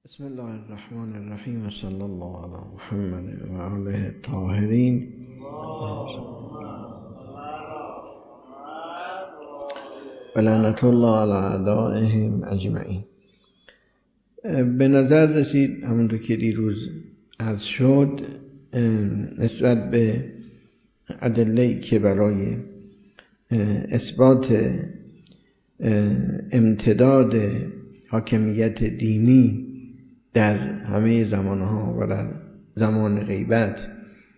بسم الله الرحمن الرحیم و صلی الله علی محمد و آله الطاهرین و لعنت الله علی اعدائهم اجمعین. به نظر رسید همونطور که دیروز عرض شد نسبت به ادله‌ای که برای اثبات امتداد حاکمیت دینی در همه زمانها و در زمان غیبت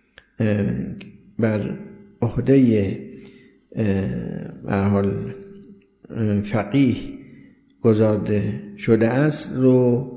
بر عهده به حال فقیه گذارده شده است رو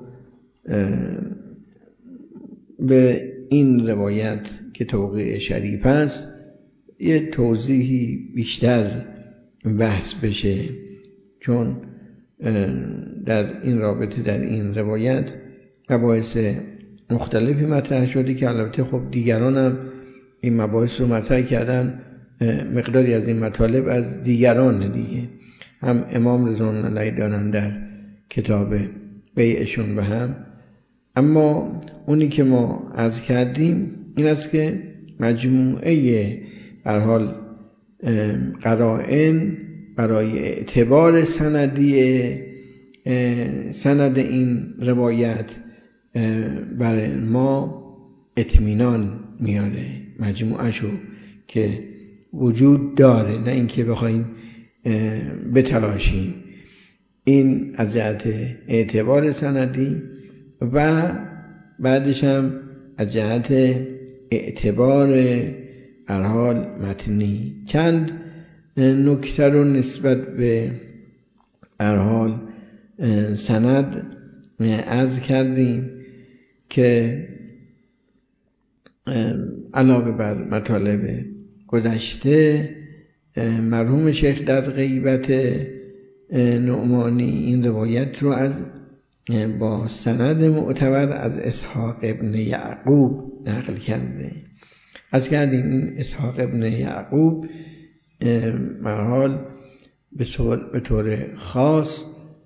به این روایت که توقیع شریف است یه توضیحی بیشتر بحث بشه، چون در این رابطه در این روایت مباحث مختلفی مطرح شده که البته خب دیگران هم این مباحث رو مطرح کردن، مقداری از این مطالب از دیگران دیگه، هم امام رضوان الله دارن در کتاب بیعشون به هم. اما اونی که ما عرض کردیم این است که مجموعه به هر حال قرائن برای اعتبار سند این روایت برای ما اطمینان میاره، مجموعهشو که وجود داره، نه اینکه بخوایم بتلاشیم. این از جهت اعتبار سندی و بعدش هم از جهت اعتبار هر حال متنی. چند نکته رو نسبت به هر حال سند عرض کردیم که علاوه بر مطالب گذشته، مرحوم شیخ در غیبت نعمانی این روایت رو با سند معتبر از اسحاق ابن یعقوب نقل کرده. از کردیم این اسحاق ابن یعقوب مرحال به طور خاص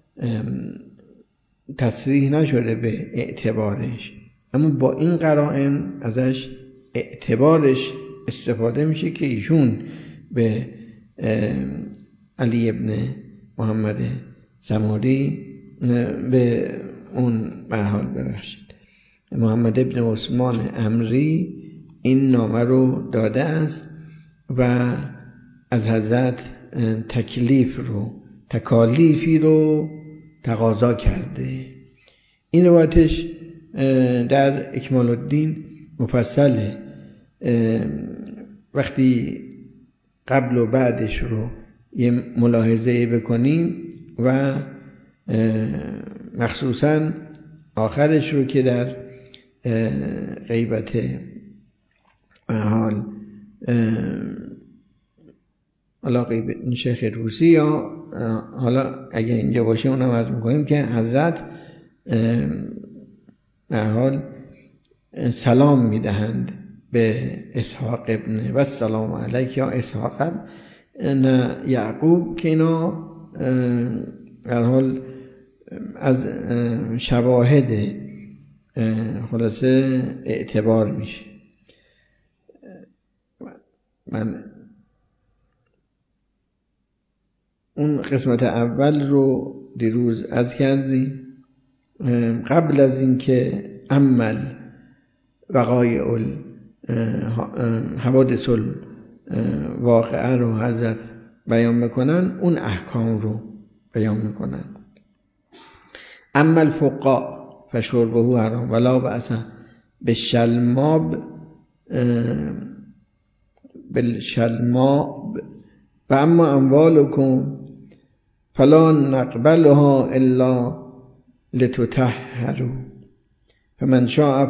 تصریح نشده به اعتبارش، اما با این قرائن ازش اعتبارش استفاده میشه که ایشون به علی ابن محمد سماری به اون مرحال محمد ابن عثمان امری این نامه رو داده است و از حضرت تکالیفی رو تقاضا کرده. این روایتش در اکمال الدین مفصله، وقتی قبل و بعدش رو یه ملاحظه بکنیم و مخصوصا آخرش رو که در غیبت حال حالا غیبت شیخ روسی، یا حالا اگه اینجا باشه اونم عرض میکنیم که حضرت حال سلام میدهند به اسحاق ابن و سلام علیک یا اسحاق ابن یعقوب، که اینا در حال از شواهد خلاصه اعتبار میشه. من اون قسمت اول رو دیروز عرض کردیم. قبل از این که عمل وقایع حوادث واقعه رو حضرت بیان میکنن، اون احکام رو بیان میکنن. عمل فقا فشربه حرام ولا بأس بالشلماب و اما اموالکم فلا نقبلها الا لتطهروا فمن شاء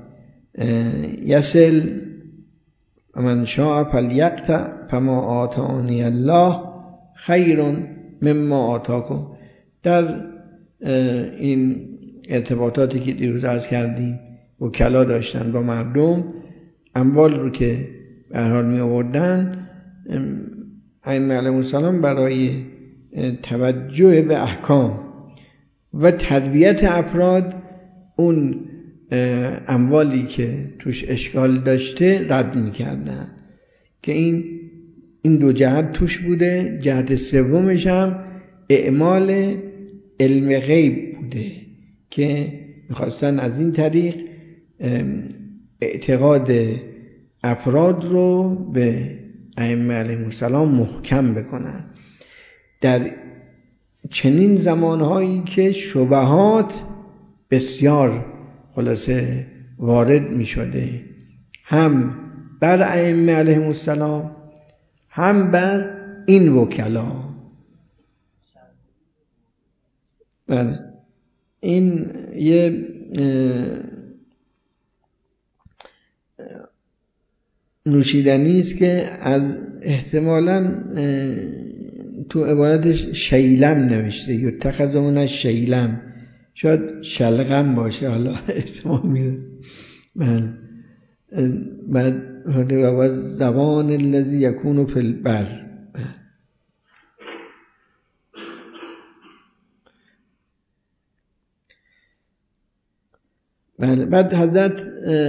فلیصل ومن شاء فلیقطع فما آتانی الله خیر مما آتاکم. در این ارتباطاتی که دیروز عرض کردیم وکلا داشتن با مردم، اموال رو که به هر حال می آوردن، ائمه علیهم السلام برای توجه به احکام و تربیت افراد اون اموالی که توش اشکال داشته رد میکردن که این دو جهت توش بوده. جهت سومش هم اعمال علم غیب بوده که میخواستن از این طریق اعتقاد افراد رو به ائمه علیهم السلام محکم بکنن در چنین زمانهایی که شبهات بسیار خلاصه وارد می شده، هم بر ائمه علیهم السلام هم بر این وکلا. این یه نوشیدنی است که از احتمالاً تو عبارتش شیلم نوشته، یتخذ من شیلم، شاید شلغم باشه، حالا احتمال میره. بعد و زبان الذی یکون فی البر. بعد حضرت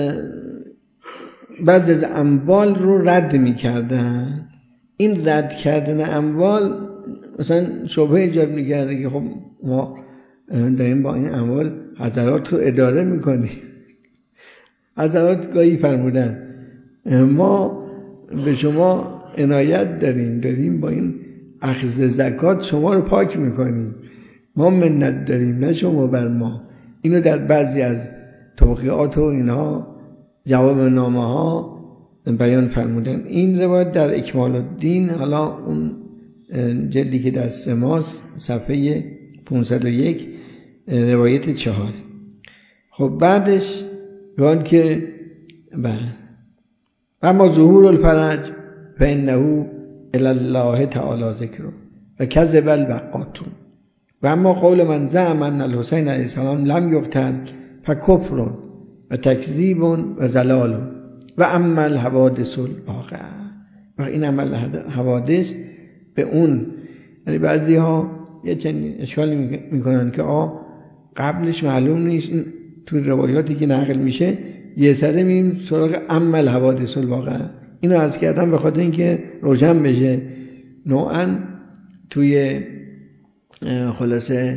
بعضی از اموال رو رد میکردن. این رد کردن اموال مثلا شبهه ایجاد میکرده که خب ما داریم با این اموال حضرات رو اداره میکنیم. حضرات گاهی فرمودن ما به شما عنایت داریم با این اخذ زکات شما رو پاک میکنیم، ما منت داریم نه شما بر ما. اینو در بعضی از توقیعات و اینها جواب نامه ها بیان فرمودن. این روایت در اکمال الدین، حالا اون جلدی که در سماس صفحه 501 روایت 4. خب بعدش بیان که اما ظهور الفرج فانه الی الله تعالی ذکره و کذب البقاتون و اما قول من زعم ان الحسین علیه السلام لم یقتل فکفر و تکذیب و زلال و اما الحوادث الواقعه. و این عمل حوادث به اون، یعنی بعضی ها یه چنین اشکال میکنن که قبلش معلوم نیست، تو روایاتی که نقل میشه یه سره میریم سراغ اما الحوادث الواقعه. اینو عرض کردم به خاطر اینکه روشن بشه. نوعا توی خلاصه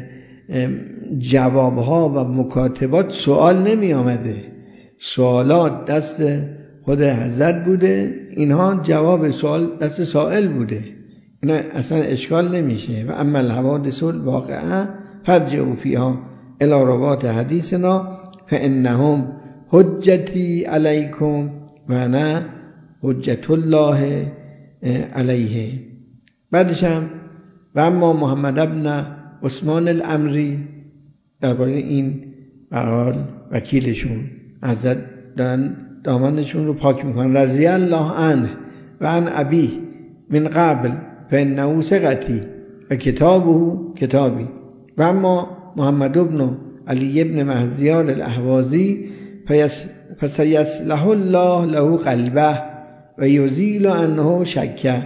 جوابها و مکاتبات سوال نمی آمده، سوالات دست خود حضرت بوده، اینها جواب سوال دست سائل بوده، اینا اصلا اشکال نمیشه. و اما الحوادث الواقعه فرجعوا فیها الی روات حدیثنا فانهم حجتی علیکم و انا حجت الله علیه. بعدش هم و اما محمد ابن عثمان الامری، درباره این برحال وکیلشون حضرت دارن دامنشون رو پاک میکنن، رضی الله عنه و عن ابی من قبل فانه ثقتی و کتابه کتابی. و اما محمد ابن علی ابن مهزیار الاهوازی فسیصلح الله له قلبه و یزیل عنه شکه.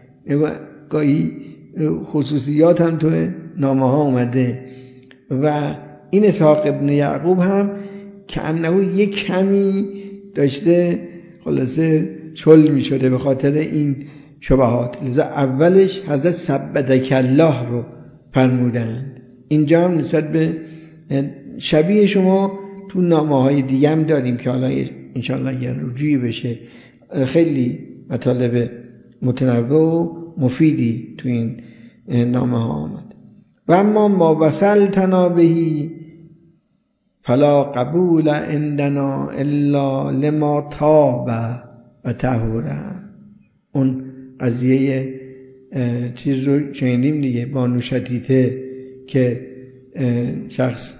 گاهی خصوصیات هم تو نامه ها اومده. و این اسحاق ابن یعقوب هم که انه یک کمی داشته خلاصه چل می شده به خاطر این شبهات، لذا اولش حضرت ثبتک الله رو فرمودن. اینجا هم نسبت به شبیه شما تو نامه های دیگه هم داریم که حالا انشاءالله یه رجوعی بشه. خیلی مطالب متنوع و مفیدی تو این نامه ها آمد. و اما ما وصلتنا بهی فلا قبول عندنا الا لما تاب و طهوره. اون قضیه چیز رو شنیدیم دیگه، بانو شتیته که شخص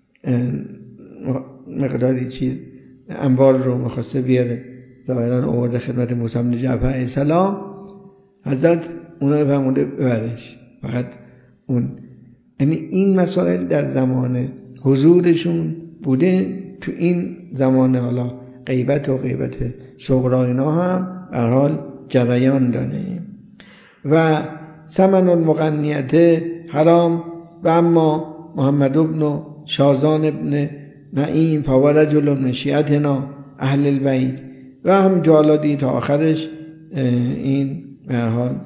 مقداری چیز اموال رو میخواسته بیاره، ظاهرا آورده خدمت موسی بن جعفر علیه السلام، حضرت اونا رو فرموده ببرش. فقط اون، یعنی این مسائل در زمان حضورشون بوده، تو این زمان حالا غیبت و غیبت صغرا اینا هم به حال جریان داره. و ثمن المغنیت حرام. و اما محمد ابن شازان ابن نعیم فورجل من شیعتنا اهل البیت و همینطور حالا دیگه تا آخرش این به هر حال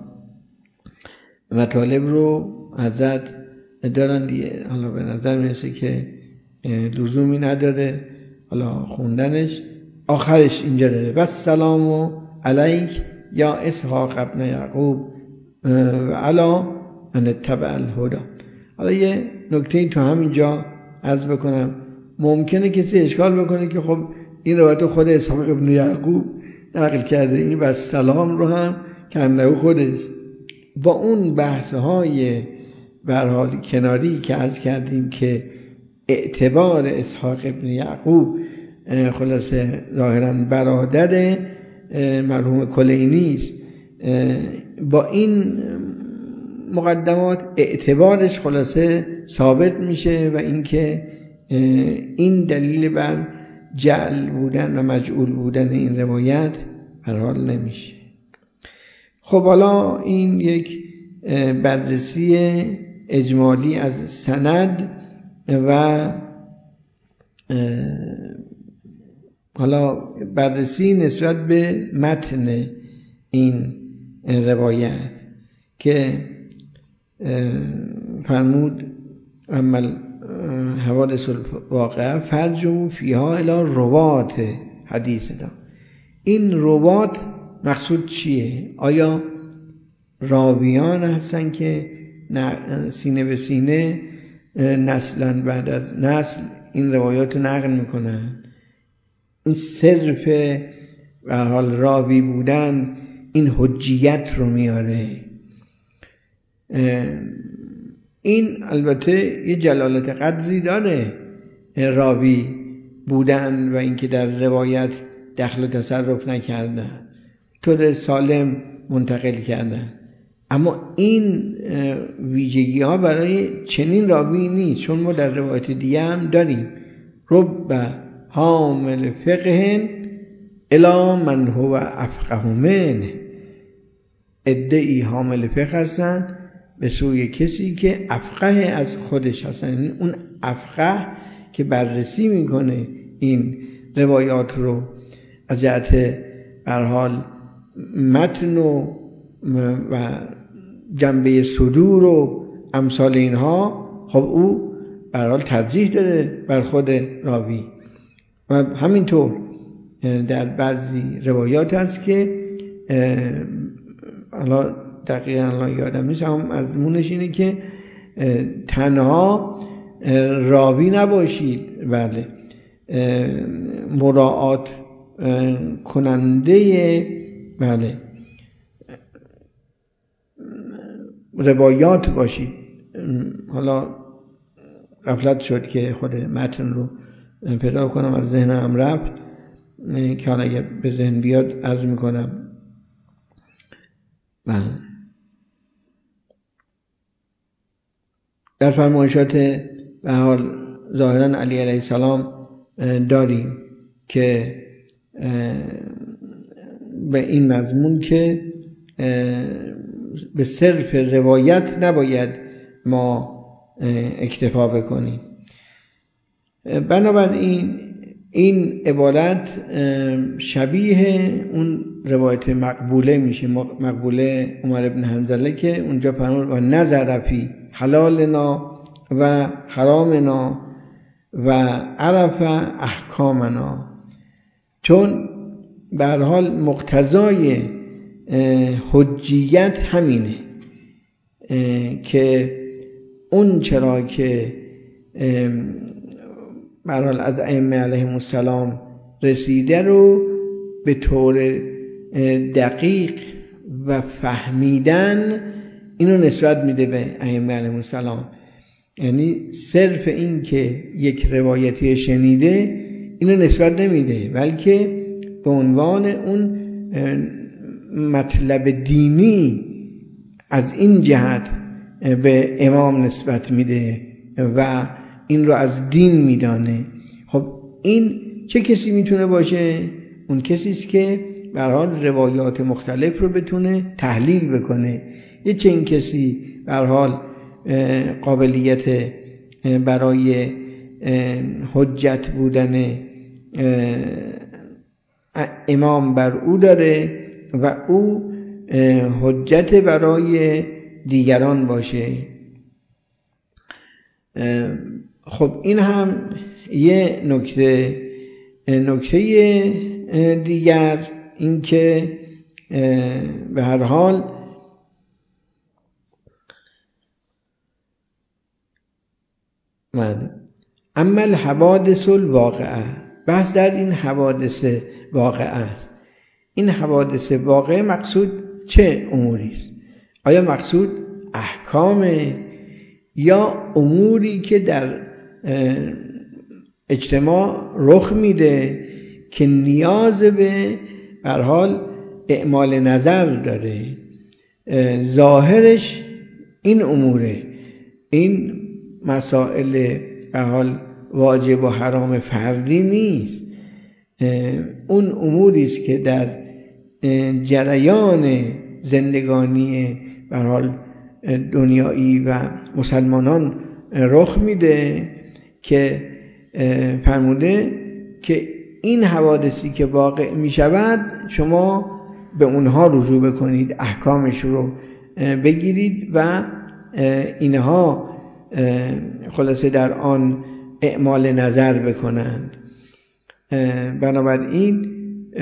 مطالب رو ازت دارن دیگه. حالا به نظر میرسه که لزومی نداره حالا خوندنش. آخرش اینجا داره و السلام علیک یا اسحاق ابن یعقوب و علی من اتبع الهدی. حالا یه نکته تو همینجا عرض بکنم، ممکنه کسی اشکال بکنه که خب این روایت خود اسحاق ابن یعقوب نقل کرده، این و سلام رو هم کنده خودش با اون بحث‌های به هر حال کناری که عرض کردیم که اعتبار اسحاق ابن یعقوب خلاصه ظاهراً برادر مرحوم کلینی است، با این مقدمات اعتبارش خلاصه ثابت میشه و اینکه این دلیل بر جعل بودن و مجعول بودن این روایت به هر حال نمیشه. خب حالا این یک بررسی اجمالی از سند و حالا بررسی نسبت به متن این روایت که فرمود اما حوادث الواقعه فرجو فیها الی روات حدیثنا. این روات مقصود چیه؟ آیا راویان هستن که سینه به سینه نسلا بعد از نسل این روایات نقل میکنن؟ این صرف به هر حال راوی بودن این حجیت رو میاره؟ این البته یه جلالت قدری داره راوی بودن و اینکه در روایت دخل و تصرف نکردن، طور سالم منتقل کردن، اما این ویژگی ها برای چنین راوی نیست، چون ما در روایت دیگه هم داریم رب حامل فقه الی من هو افقه منه، ادعی حامل فقه هستن به سوی کسی که افقه از خودش هستن. یعنی اون افقه که بررسی میکنه این روایات رو از جهت به هر حال متن و جنبه صدور و امثال اینها، خب او به هر حال ترجیح داره بر خود راوی. و همینطور در بعضی روایات هست که حالا دقیقا یادم نیست، هم مضمونش اینه که تنها راوی نباشید، بله مراعات کننده بله روایات باشید. حالا غفلت شد که خود متن رو پیدا کنم، از ذهنم رفت که حالا اگه به ذهن بیاد عرض میکنم. در فرمایشات به حال ظاهرا علی علیه السلام داریم که به این مضمون که به صرف روایت نباید ما اکتفا بکنیم. بنابراین این عبارت شبیه اون روایت مقبوله میشه، مقبوله عمر بن حنظله که اونجا فرمود و نظر فی حلالنا و حرامنا و عرف احکامنا، چون به هر حال مقتضای حجیت همینه که اون چرا که به هر حال از ائمه علیهم السلام رسیده رو به طور دقیق و فهمیدن اینو نسبت میده به ائمه علیهم السلام. یعنی صرف این که یک روایتی شنیده اینو نسبت نمیده، بلکه به عنوان اون مطلب دینی از این جهت به امام نسبت میده و این رو از دین میدانه. خب این چه کسی میتونه باشه؟ اون کسی است که به هر حال روایات مختلف رو بتونه تحلیل بکنه. یه چنین کسی به هر حال قابلیت برای حجت بودن امام بر او داره و او حجت برای دیگران باشه. خب این هم یه نکته دیگر، این که به هر حال اما الحوادث الواقعه، بحث در این حوادث واقعه است. این حوادث واقعه مقصود چه اموری است؟ آیا مقصود احکام یا اموری که در اجتماع رخ میده که نیاز به هر حال اعمال نظر داره؟ ظاهرش این اموره، این مسائل به حال واجب و حرام فردی نیست، اون اموری است که در جریان زندگانی به حال دنیایی و مسلمانان رخ میده که فرموده که این حوادثی که واقع میشود شما به اونها رجوع بکنید، احکامش رو بگیرید و اینها خلاصه در آن اعمال نظر بکنند. بنابراین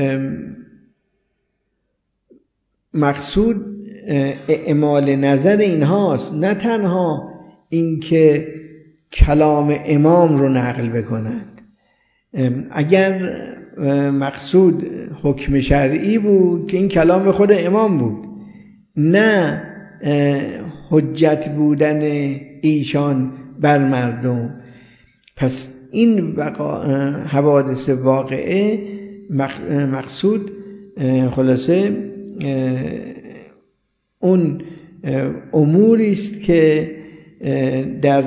مقصود اعمال نظر اینهاست، نه تنها اینکه کلام امام رو نقل بکنند. اگر مقصود حکم شرعی بود که این کلام خود امام بود، نه حجت بودن ایشان بر مردم، پس این حوادث واقعه مقصود خلاصه اون اموری است که در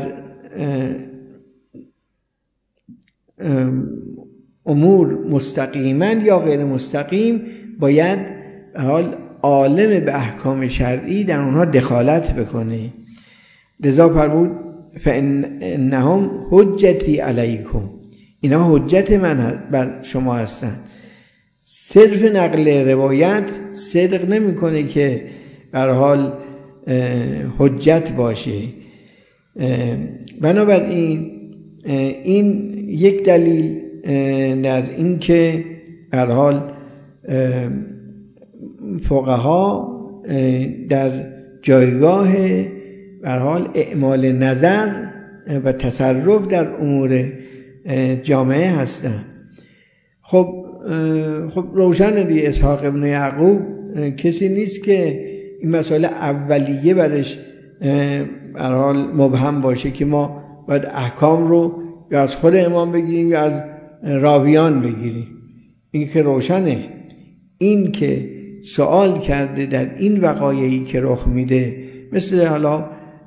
امور مستقیما یا غیر مستقیم باید حال عالم به احکام شرعی در اونها دخالت بکنه. لذا فرمود فانهم حجتی علیکم، اینا حجت من بر شما هستن. صرف نقل روایت صدق نمیکنه که به هر حال حجت باشه. بنابراین این یک دلیل در این که به هر حال فقها در جایگاه به هر حال اعمال نظر و تصرف در امور جامعه هستند. خب روشن دی اسحاق ابن یعقوب کسی نیست که این مسئله اولیه برش به هر حال مبهم باشه که ما باید احکام رو یا از خود امام بگیریم یا از راویان بگیریم. این که روشنه. این که سوال کرده در این وقایعی که رخ میده، مثل حالا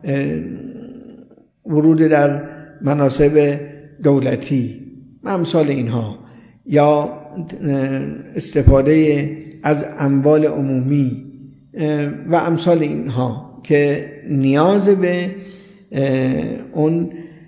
ورود در مناصب دولتی امثال اینها، یا استفاده از اموال عمومی و امثال اینها که نیاز به اون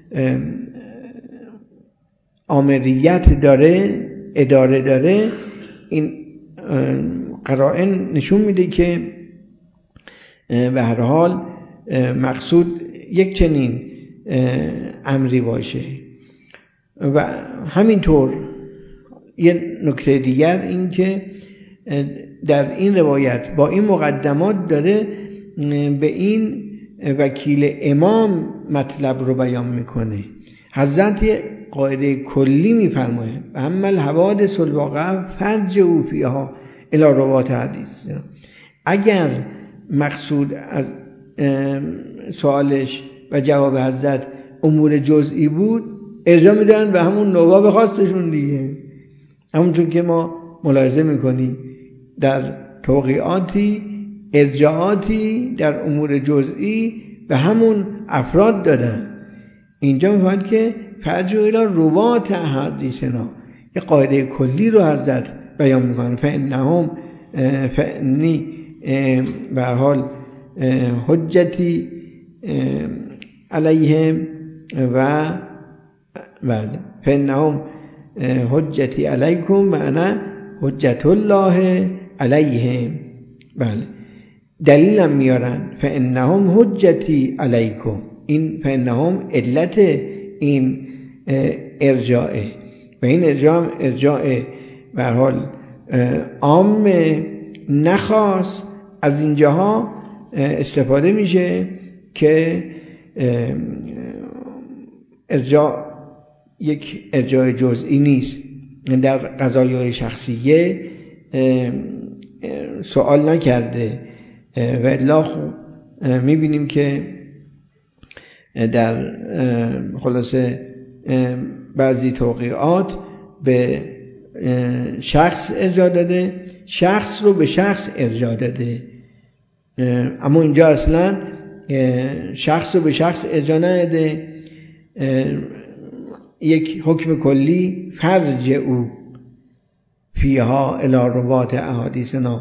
آمریت داره، اداره داره، این قرائن نشون میده که به هر حال مقصود یک چنین امری باشه. و همینطور یه نکته دیگر این که در این روایت با این مقدمات داره به این وکیل امام مطلب رو بیان میکنه. حضرت قاعده کلی میفرماید اما الحوادث الواقعه فرجعوا فیها الی روات حدیث. اگر مقصود از سوالش و جواب حضرت امور جزئی بود، ارجاع میدن به همون نواب خاصشون دیگه. همونطور که ما ملاحظه میکنیم در توقیعاتی ارجاعاتی در امور جزئی به همون افراد دادن. اینجا میفهمد که فرجعوا الی روات حدیثنا، یه قاعده کلی رو حضرت بیان میکنن. فانی به هر حال حجتی علیهم و بله فانهم حجتی علیکم و انا حجت الله علیهم. بله دلیلم میارن فانهم حجتی علیکم، این فانهم علت این ارجاعه و این ارجاع به هر حال عام نخواست. از اینجاها استفاده میشه که ارجاع یک ارجاع جزئی نیست. در قضایای شخصیه سوال نکرده و الا خوب میبینیم که در خلاصه بعضی توقیعات به شخص ارجاع داده، شخص رو به شخص ارجاع داده، اما اینجا اصلا شخص رو به شخص ارجاع نداده. یک حکم کلی فرجعوا فیها الی روات احادیثنا،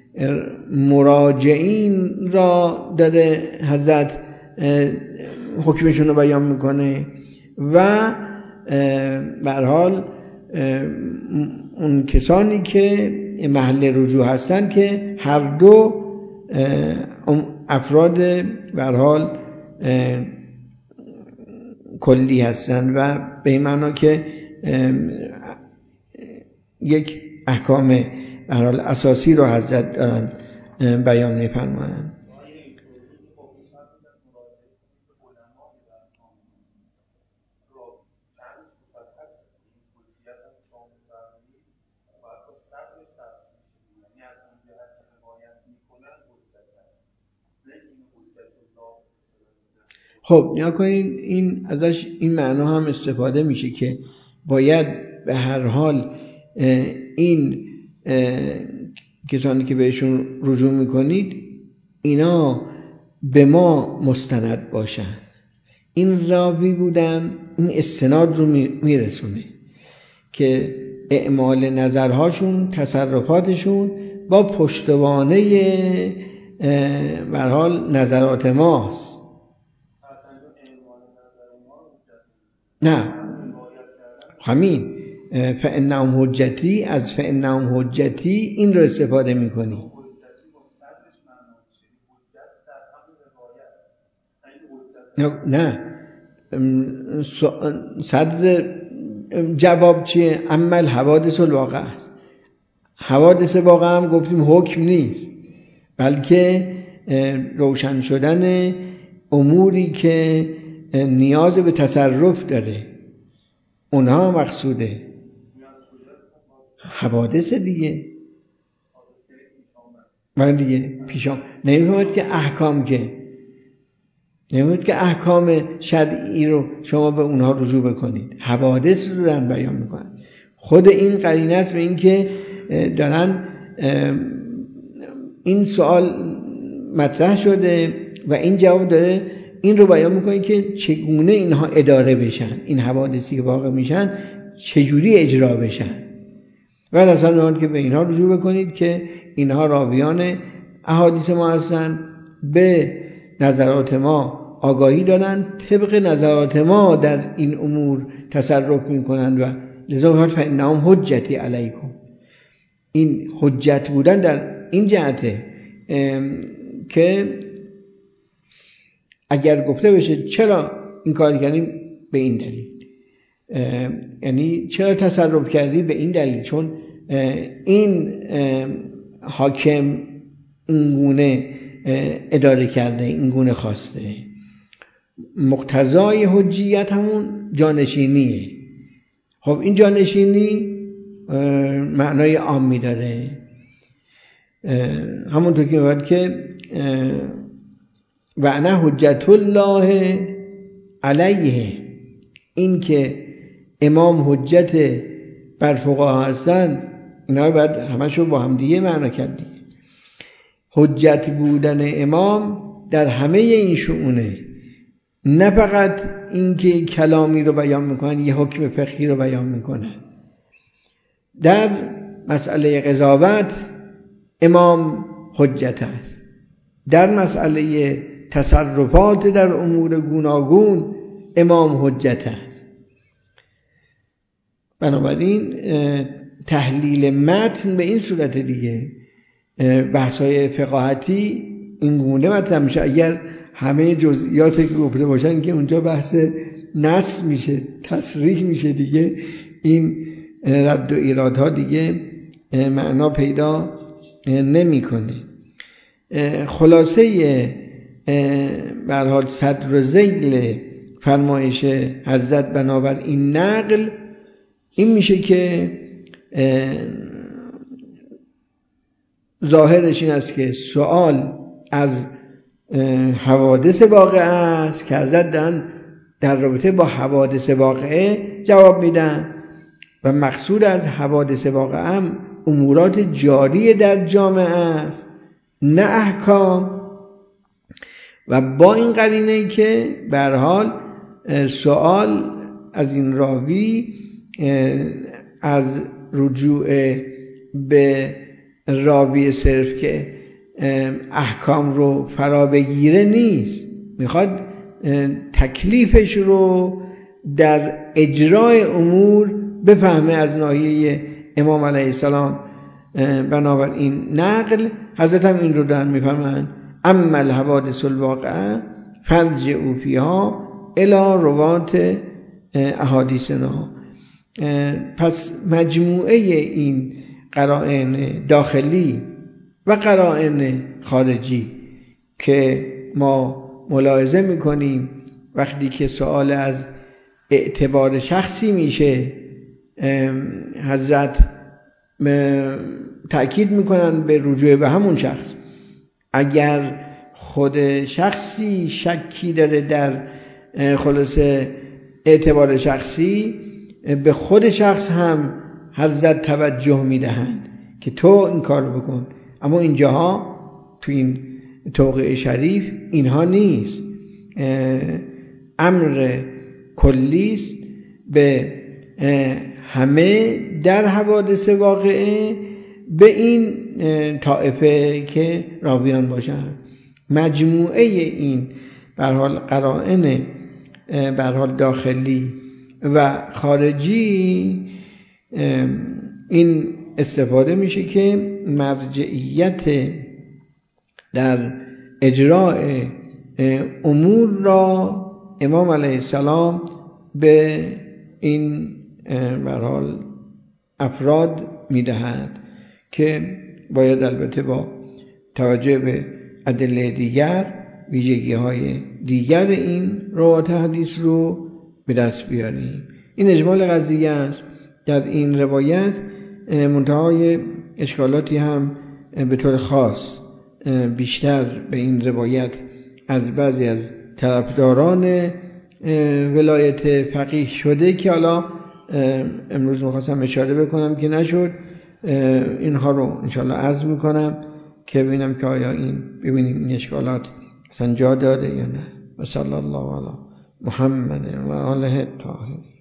مراجعین را داده حضرت حکمشون رو بیان میکنه و به هر حال اون کسانی که محل رجوع هستن که هر دو افراد به هر حال کلی هستن و به این معنا که یک احکام به هر حال اساسی رو حضرت دارن بیان می‌فرمایند. خب نیا کنین این ازش این معنا هم استفاده میشه که باید به هر حال این کسانی که بهشون رجوع میکنید اینا به ما مستند باشن. این راوی بودن، این استناد رو میرسونه که اعمال نظرهاشون، تصرفاتشون با پشتوانه به هر حال نظرات ماست. نه همین فانهم حجتی، از فانهم حجتی این رو استفاده میکنی. نه صدر جواب چیه؟ عمل حوادث الواقع است. حوادث واقع هم گفتیم حکم نیست، بلکه روشن شدن اموری که نیاز به تصرف داره، اونها مقصوده. حوادث دیگه من دیگه پیشام نمی‌فهمید که احکام نمی‌فهمید که احکام شرعی رو شما به اونها رجوع بکنید، حوادث رو دارن بیان میکنن. خود این قرینه است به این که دارن این سوال مطرح شده و این جواب داره این رو بیان میکنه که چگونه اینها اداره بشن، این حوادثی که واقع میشن چجوری اجرا بشن. و اصلا که به اینها رجوع بکنید که اینها راویان احادیث ما هستن، به نظرات ما آگاهی دارن، طبق نظرات ما در این امور تصرف میکنن و لذا فرمود فانهم حجتی علیکم. این حجت بودن در این جهته که اگر گفته بشه چرا این کار کردیم به این دلیل، یعنی چرا تصرف کردی به این دلیل، چون این حاکم اینگونه اداره کرده، اینگونه خواسته. مقتضای حجیت همون جانشینیه. خب این جانشینی معنای عامی داره، همونطور که باید که و انا حجت الله علیه، این که امام حجت بر فقها هستن، اینا رو باید همشو با هم دیگه معنا کردی. حجت بودن امام در همه این شؤونه، نه فقط اینکه کلامی رو بیان میکنن، یه حکم فقهی رو بیان میکنن. در مسئله قضاوت امام حجت است، در مسئله تصرفات در امور گوناگون امام حجت است. بنابراین تحلیل متن به این صورت دیگه، بحث‌های فقاهتی این گونه مطرح میشه. اگر همه جزئیاتی که گفته باشن که اونجا بحث نص میشه، تصریح میشه دیگه، این رد و ایرادها دیگه معنا پیدا نمیکنه. خلاصه به هر حال صدر و ذیل فرمایش حضرت بنابر این نقل این میشه که ظاهرش این است که سوال از حوادث واقعه است که حضرت در رابطه با حوادث واقعه جواب میدن و مقصود از حوادث واقعه هم امورات جاری در جامعه است نه احکام. و با این قرینه که به هر حال سوال از این راوی از رجوع به راوی صرف که احکام رو فرا بگیره نیست، میخواد تکلیفش رو در اجرای امور بفهمه از ناحیه امام علیه السلام. بنابراین نقل حضرت هم این رو دارن میفهمن: اما الحوادث الواقعه فرجعوا فیها الی روات احادیثنا. پس مجموعه این قرائن داخلی و قرائن خارجی که ما ملاحظه میکنیم وقتی که سوال از اعتبار شخصی میشه، حضرت تأکید میکنن به رجوع به همون شخص. اگر خود شخصی شکی داره در خلاصه اعتبار شخصی، به خود شخص هم حضرت توجه میدهند که تو این کار بکن. اما اینجاها تو این توقیع شریف اینها نیست، امر کلیست به همه در حوادث واقعه به این طائفه که راویان باشند. مجموعه این به هر حال قرائن به هر حال داخلی و خارجی این استفاده میشه که مرجعیت در اجراء امور را امام علیه السلام به این به هر حال افراد میدهند که باید البته با توجه به ادله دیگر ویژگی‌های دیگر این روایت حدیث رو به دست بیاریم. این اجمال قضیه است در این روایت. منتهای اشکالاتی هم به طور خاص بیشتر به این روایت از بعضی از طرفداران ولایت فقیه شده که حالا امروز می‌خواستم اشاره بکنم که نشد. اینها رو انشاءالله عرض میکنم که ببینم که آیا ببینیم این اشکالات اصلا جا داره یا نه. و صلی الله علی محمد و آله الطاهرین.